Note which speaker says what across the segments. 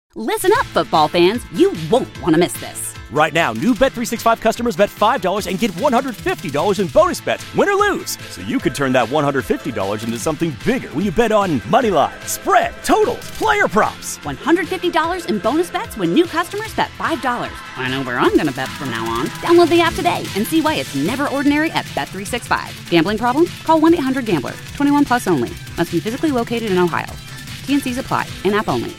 Speaker 1: Listen up, football fans. You won't want to miss this.
Speaker 2: Right now, new Bet365 customers bet $5 and get $150 in bonus bets, win or lose. So you could turn that $150 into something bigger when you bet on money line, spread, totals, player props.
Speaker 1: $150 in bonus bets when new customers bet $5. I know where I'm going to bet from now on. Download the app today and see why it's never ordinary at Bet365. Gambling problem? Call 1-800-GAMBLER. 21 plus only. Must be physically located in Ohio. T&Cs apply. In-app only.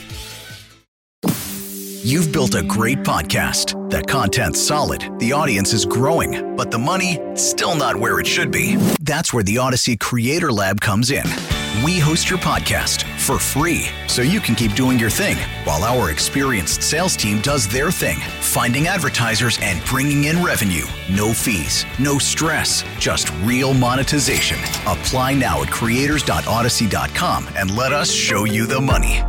Speaker 3: You've built a great podcast. The content's solid, the audience is growing, but the money, still not where it should be. That's where the Odyssey Creator Lab comes in. We host your podcast for free, so you can keep doing your thing, while our experienced sales team does their thing, finding advertisers and bringing in revenue. No fees, no stress, just real monetization. Apply now at creators.odyssey.com and let us show you the money.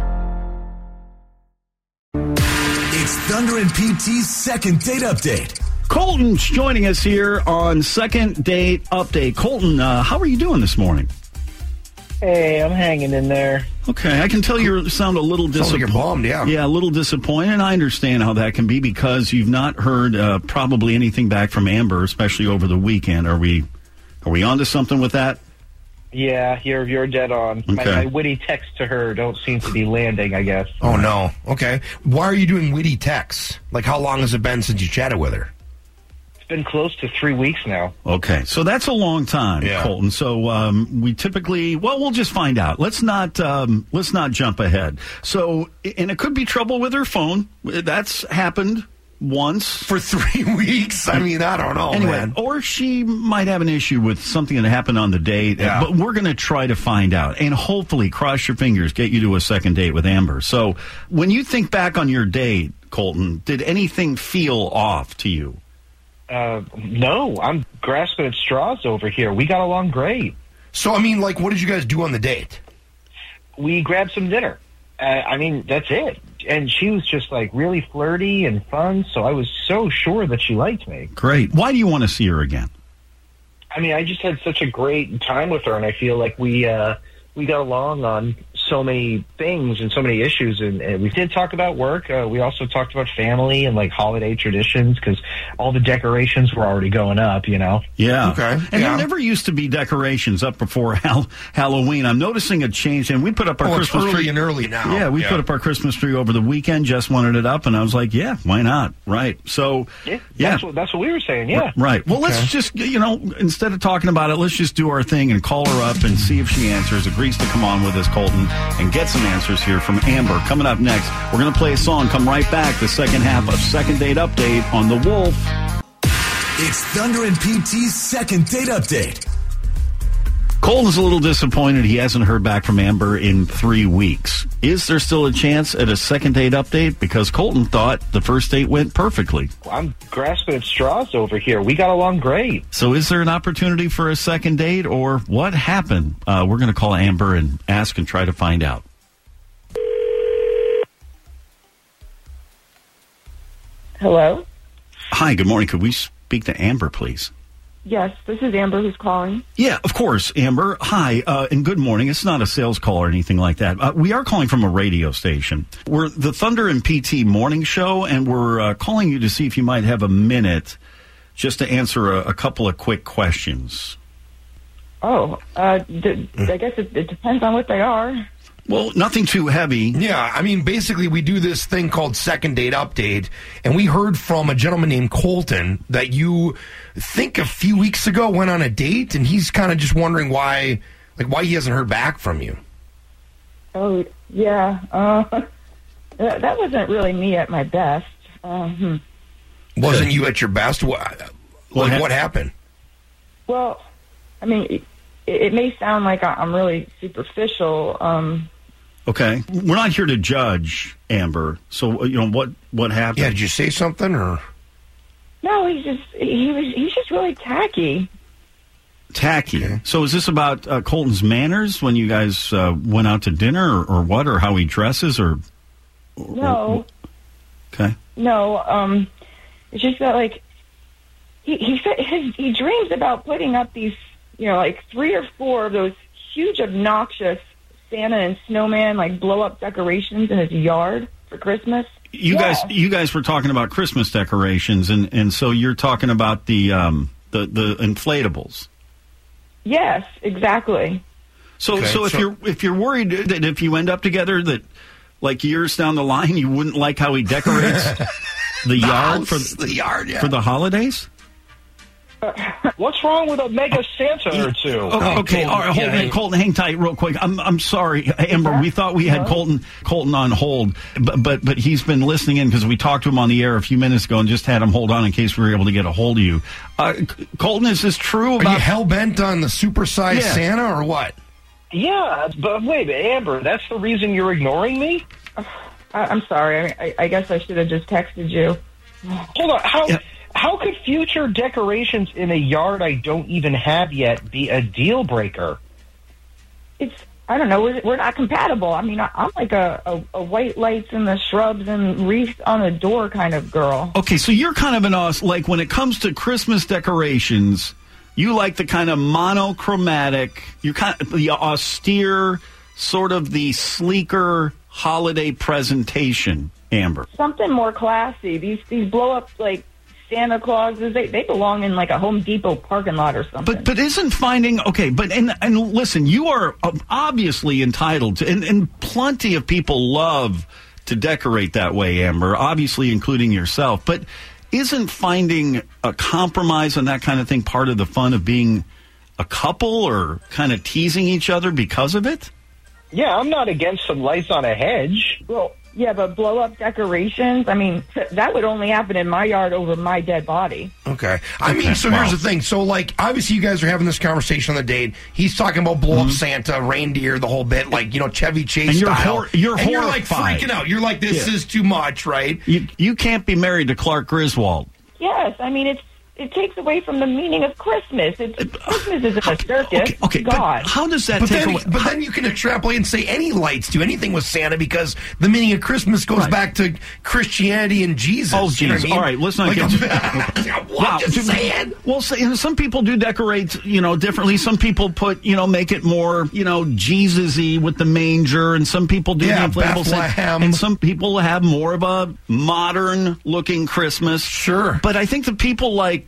Speaker 4: It's Thunder and PT's Second Date Update.
Speaker 5: Colton's joining us here on Second Date Update. Colton, how are you doing this morning?
Speaker 6: Hey, I'm hanging in there.
Speaker 5: Okay, I can tell you sound a little disappointed.
Speaker 7: Like you're bummed, yeah.
Speaker 5: Yeah, a little disappointed, and I understand how that can be because you've not heard probably anything back from Amber, especially over the weekend. Are we onto something with that?
Speaker 6: Yeah, you're dead on.
Speaker 5: Okay.
Speaker 6: My witty texts to her don't seem to be landing, I guess.
Speaker 7: Oh, no. Okay. Why are you doing witty texts? Like, how long has it been since you chatted with her?
Speaker 6: It's been close to 3 weeks now.
Speaker 5: Okay, so that's a long time,
Speaker 7: Yeah.
Speaker 5: Colton. So we typically, we'll just find out. Let's not jump ahead. So, and it could be trouble with her phone. That's happened once.
Speaker 7: For 3 weeks? I mean, I don't know,
Speaker 5: Anyway,
Speaker 7: man.
Speaker 5: or she might have an issue with something that happened on the date.
Speaker 7: Yeah.
Speaker 5: But we're going to try to find out. And hopefully, cross your fingers, get you to a second date with Amber. So when you think back on your date, Colton, did anything feel off to you?
Speaker 6: No, I'm grasping at straws over here. We got along great.
Speaker 7: So, I mean, like, what did you guys do on the date?
Speaker 6: We grabbed some dinner. I mean, that's it. And she was just, like, really flirty and fun, so I was so sure that she liked me.
Speaker 5: Great. Why do you want to see her again?
Speaker 6: I mean, I just had such a great time with her, and I feel like we got along on so many things and so many issues, and we did talk about work. We also talked about family and, like, holiday traditions, because all the decorations were already going up, you know?
Speaker 5: Yeah.
Speaker 7: Okay.
Speaker 5: And
Speaker 7: Yeah.
Speaker 5: there never used to be decorations up before Halloween. I'm noticing a change, and we put up our
Speaker 7: Oh, it's
Speaker 5: Christmas
Speaker 7: early
Speaker 5: tree.
Speaker 7: and early now.
Speaker 5: Yeah, we put up our Christmas tree over the weekend. Jess wanted it up, and I was like, yeah, why not? Right. So,
Speaker 6: Yeah, that's what we were saying, yeah.
Speaker 5: Right. Well, let's just, instead of talking about it, let's just do our thing and call her up and see if she answers, agrees to come on with us, Colton, and get some answers here from Amber. Coming up next, we're going to play a song. Come right back. The second half of Second Date Update on The Wolf.
Speaker 4: It's Thunder and PT's Second Date Update.
Speaker 5: Colton's a little disappointed he hasn't heard back from Amber in 3 weeks. Is there still a chance at a second date update? Because Colton thought the first date went perfectly.
Speaker 6: I'm grasping at straws over here. We got along great.
Speaker 5: So is there an opportunity for a second date, or what happened? We're going to call Amber and ask and try to find out.
Speaker 8: Hello?
Speaker 5: Hi, good morning. Could we speak to Amber, please?
Speaker 8: Yes, this is Amber who's calling.
Speaker 5: Yeah, of course, Amber. Hi, and good morning. It's not a sales call or anything like that. We are calling from a radio station. We're the Thunder and PT morning show, and we're calling you to see if you might have a minute just to answer a couple of quick questions.
Speaker 8: Oh, I guess it depends on what they are.
Speaker 5: Well, nothing too heavy.
Speaker 7: Yeah, I mean, basically, we do this thing called Second Date Update, and we heard from a gentleman named Colton that you think a few weeks ago went on a date, and he's kind of just wondering why he hasn't heard back from you.
Speaker 8: Oh, yeah. That wasn't really me at my best.
Speaker 7: Wasn't you at your best? What happened?
Speaker 8: Well, I mean, it may sound like I'm really superficial.
Speaker 5: Okay, we're not here to judge, Amber. So what happened?
Speaker 7: Yeah, did you say something or?
Speaker 8: No, he's just really tacky.
Speaker 5: Tacky.
Speaker 7: Okay.
Speaker 5: So is this about Colton's manners when you guys went out to dinner, or what, or how he dresses, or?
Speaker 8: No.
Speaker 5: Okay.
Speaker 8: No. It's just that like he dreams about putting up these, like 3 or 4 of those huge, obnoxious Santa and snowman, like blow-up decorations in his yard. for Christmas.
Speaker 5: You guys were talking about Christmas decorations, and so you're talking about the inflatables.
Speaker 8: Yes, exactly.
Speaker 5: So if you're worried that if you end up together that like years down the line you wouldn't like how he decorates the yard for the holidays.
Speaker 6: What's wrong with a mega Santa or two?
Speaker 5: Okay, all right, hold on, Colton, hang tight real quick. I'm sorry, Amber. We thought we had Colton on hold, but he's been listening in because we talked to him on the air a few minutes ago and just had him hold on in case we were able to get a hold of you. Colton, is this true?
Speaker 7: Are you hell bent on the supersized Santa or what?
Speaker 6: Yeah, but wait, Amber, that's the reason you're ignoring me?
Speaker 8: I'm sorry. I guess I should have just texted you.
Speaker 6: Hold on. How could future decorations in a yard I don't even have yet be a deal breaker?
Speaker 8: I don't know. We're not compatible. I mean, I'm like a white lights in the shrubs and wreaths on a door kind of girl.
Speaker 5: Okay, so you're kind of like when it comes to Christmas decorations, you like the kind of monochromatic, you're kind of the austere, sort of the sleeker holiday presentation, Amber.
Speaker 8: Something more classy. These blow up like Santa Clauses, they belong in like a Home Depot parking lot or something.
Speaker 5: But isn't finding and listen, you are obviously entitled to, and plenty of people love to decorate that way, Amber, obviously including yourself. But isn't finding a compromise on that kind of thing part of the fun of being a couple or kind of teasing each other because of it?
Speaker 6: Yeah, I'm not against some lights on a hedge.
Speaker 8: Well, yeah, but blow-up decorations, I mean, that would only happen in my yard over my dead body.
Speaker 7: Okay. I mean, so here's the thing. So, like, obviously you guys are having this conversation on the date. He's talking about blow-up Santa, reindeer, the whole bit, like, Chevy Chase
Speaker 5: and
Speaker 7: style.
Speaker 5: You're
Speaker 7: like freaking out. You're like, this is too much, right?
Speaker 5: You can't be married to Clark Griswold.
Speaker 8: Yes, I mean, it takes away from the meaning of Christmas. Christmas isn't a circus.
Speaker 5: Okay,
Speaker 8: God.
Speaker 5: but how does that take away?
Speaker 7: But then you can extrapolate and say any lights do anything with Santa because the meaning of Christmas goes back to Christianity and Jesus.
Speaker 5: Oh, Jesus. All right, let's not get
Speaker 7: just saying.
Speaker 5: Well, some people do decorate, differently. Some people put, make it more, Jesus-y with the manger, and some people do the inflatable
Speaker 7: Bethlehem.
Speaker 5: And some people have more of a modern-looking Christmas.
Speaker 7: Sure.
Speaker 5: But I think the people like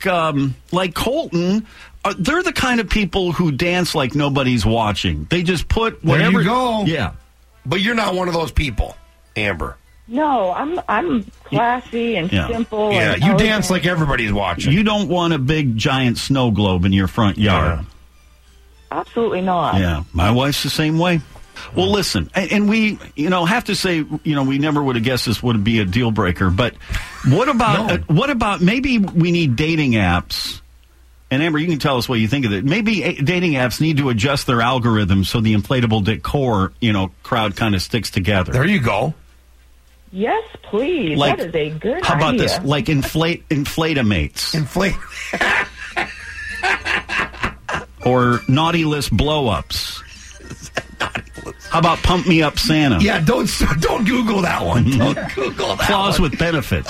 Speaker 5: Colton, they're the kind of people who dance like nobody's watching. They just put whatever.
Speaker 7: There you go.
Speaker 5: Yeah.
Speaker 7: But you're not one of those people, Amber.
Speaker 8: No, I'm classy and simple.
Speaker 7: Yeah,
Speaker 8: and
Speaker 7: you dance like everybody's watching.
Speaker 5: You don't want a big giant snow globe in your front yard.
Speaker 8: Yeah. Absolutely not.
Speaker 5: Yeah, my wife's the same way. Well, listen, and we, have to say, we never would have guessed this would be a deal breaker. But what about maybe we need dating apps? And Amber, you can tell us what you think of it. Maybe dating apps need to adjust their algorithms so the inflatable decor, crowd kind of sticks together.
Speaker 7: There you go.
Speaker 8: Yes, please. That is a good idea.
Speaker 5: How about this? Like Inflatamates. Or naughty list blow-ups. How about Pump Me Up Santa?
Speaker 7: Yeah, don't Google that one. Don't Google that
Speaker 5: Clause
Speaker 7: one.
Speaker 5: with benefits.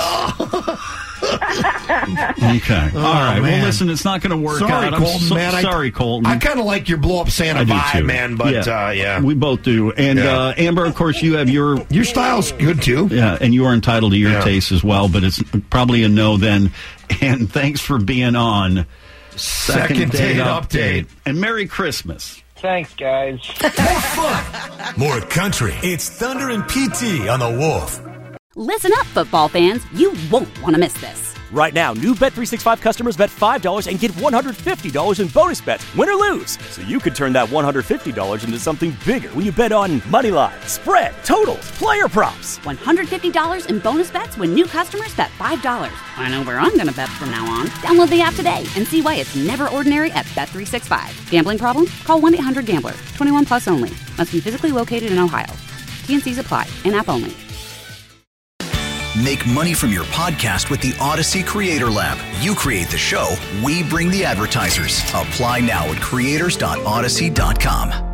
Speaker 5: Okay. All right.
Speaker 7: Man.
Speaker 5: Well, listen, it's not going to work out.
Speaker 7: Colton,
Speaker 5: I'm sorry, Colton.
Speaker 7: I kind of like your blow-up Santa vibe,
Speaker 5: too.
Speaker 7: man, but yeah.
Speaker 5: We both do. And Amber, of course, you have your
Speaker 7: style's good, too.
Speaker 5: Yeah, and you are entitled to your taste as well, but it's probably a no then. And thanks for being on
Speaker 7: Second Date Update.
Speaker 5: And Merry Christmas.
Speaker 6: Thanks, guys.
Speaker 4: More fun, more country. It's Thunder and PT on the Wolf.
Speaker 1: Listen up, football fans. You won't want to miss this.
Speaker 2: Right now, new Bet365 customers bet $5 and get $150 in bonus bets, win or lose. So you could turn that $150 into something bigger when you bet on moneyline, spread, totals, player props.
Speaker 1: $150 in bonus bets when new customers bet $5. I know where I'm going to bet from now on. Download the app today and see why it's never ordinary at Bet365. Gambling problem? Call 1-800-GAMBLER. 21 plus only. Must be physically located in Ohio. T&Cs apply. In-app only.
Speaker 3: Make money from your podcast with the Odyssey Creator Lab. You create the show, we bring the advertisers. Apply now at creators.odyssey.com.